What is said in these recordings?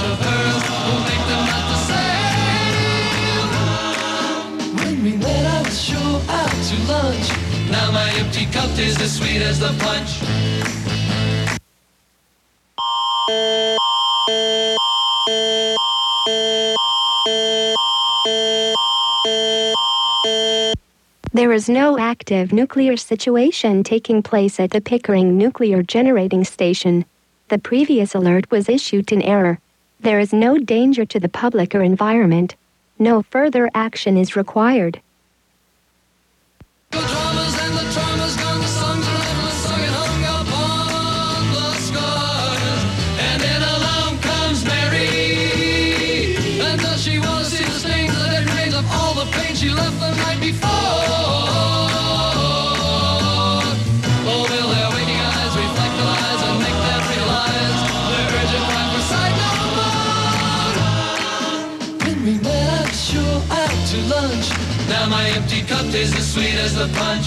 of hers will make them not to sail. When we met, I was sure out to lunch. Now my empty cup tastes as sweet as the punch. There is no active nuclear situation taking place at the Pickering Nuclear Generating Station. The previous alert was issued in error. There is no danger to the public or environment. No further action is required. The dramas and the traumas gone, the songs are never sung and hung upon the scars. And then along comes Mary. And does she want to see the stains, the dead remains of all the pain she left the night before? Oh, will their waiting eyes reflect the lies and make them realize their urgent cry for sight no more? When we met, I was sure out to lunch. Now my empty cup tastes as sweet as the punch.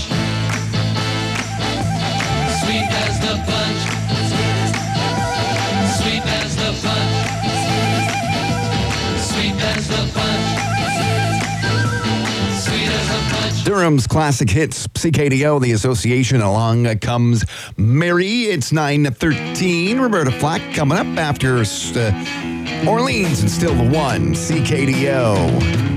Sweet as the punch. Sweet as the punch. Sweet as the punch. Sweet as the punch. Durham's classic hits, CKDO, the association. Along comes Mary. It's 9:13. Roberta Flack coming up after Orleans and Still the One, CKDO.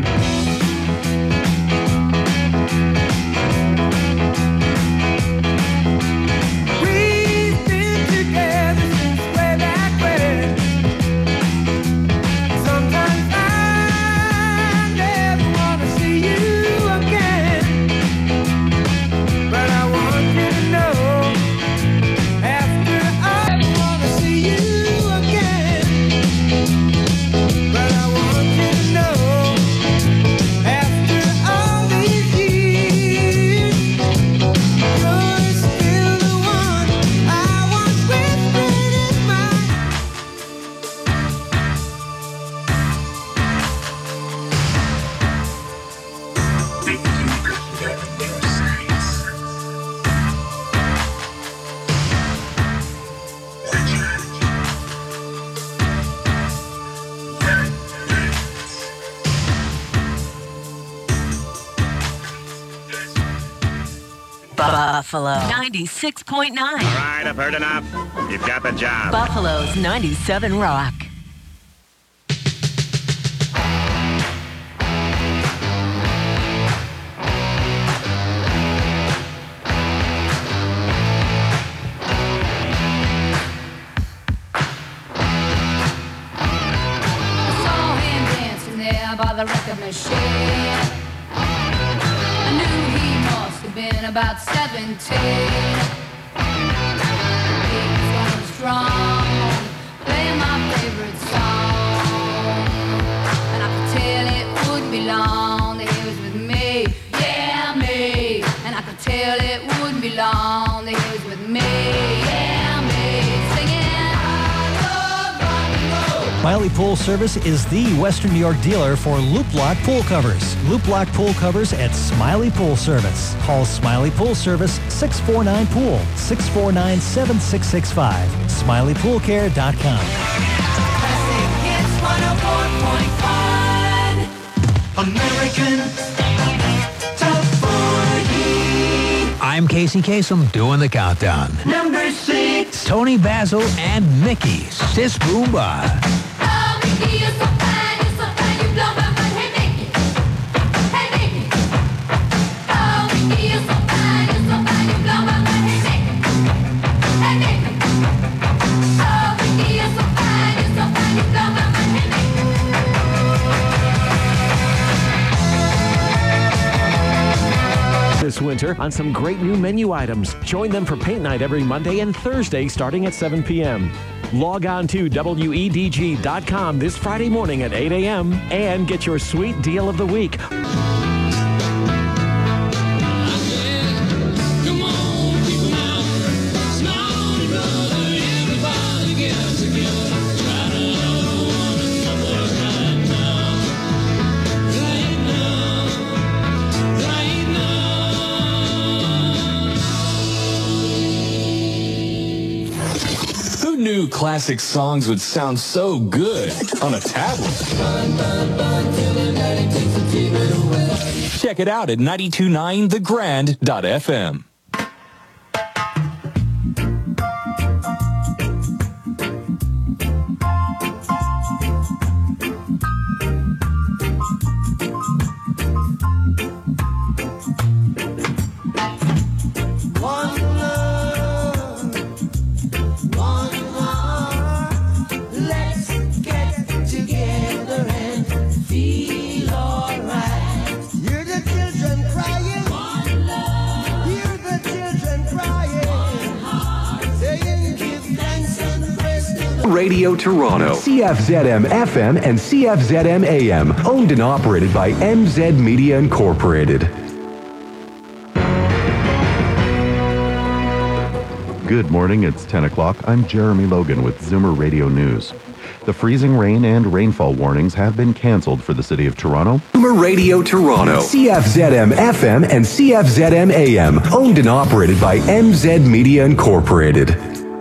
Buffalo 96.9. All right, I've heard enough. You've got the job. Buffalo's 97 Rock. I saw him dancing there by the record machine. I knew he must have been about 17. He was going strong, playing my favorite song. And I could tell it wouldn't be long that he was with me, yeah, me. And I could tell it wouldn't be long that he was with me, yeah, me. Singing, I love rock and roll. Smiley Pool Service is the Western New York dealer for Loop Lock pool covers. Loop Lock pool covers at Smiley Pool Service. Call Smiley Pool Service 649-POOL, 649-7665. SmileyPoolCare.com. Classic Hits 104.1. American Top 40. I'm Casey Kasem doing the countdown. Number 6. Tony Basil and Mickey, Sis Boomba. Oh, Mickey, you're so fine, you blow my mind. Hey, Mickey. Hey, Mickey. Oh, Mickey, you're so fine, you blow my mind. Hey, Mickey. Hey, Mickey. Oh, Mickey, you're so fine, you blow my mind. Hey, Mickey. This winter on some great new menu items. Join them for paint night every Monday and Thursday starting at 7 p.m. Log on to WEDG.com this Friday morning at 8 a.m. and get your sweet deal of the week. Come on, people now. Smile, brother, everybody get together. Try to love one another right now. Right now. Right now. Who knew classic songs would sound so good on a tablet. Check it out at 929thegrand.fm. Radio Toronto, CFZM FM and CFZM AM, owned and operated by MZ Media Incorporated. Good morning, it's 10 o'clock. I'm Jeremy Logan with Zoomer Radio News. The freezing rain and rainfall warnings have been canceled for the city of Toronto. Zoomer Radio Toronto, CFZM FM and CFZM AM, owned and operated by MZ Media Incorporated.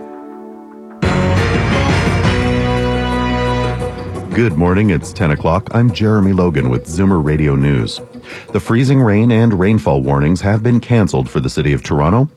Good morning, it's 10 o'clock. I'm Jeremy Logan with Zoomer Radio News. The freezing rain and rainfall warnings have been canceled for the city of Toronto.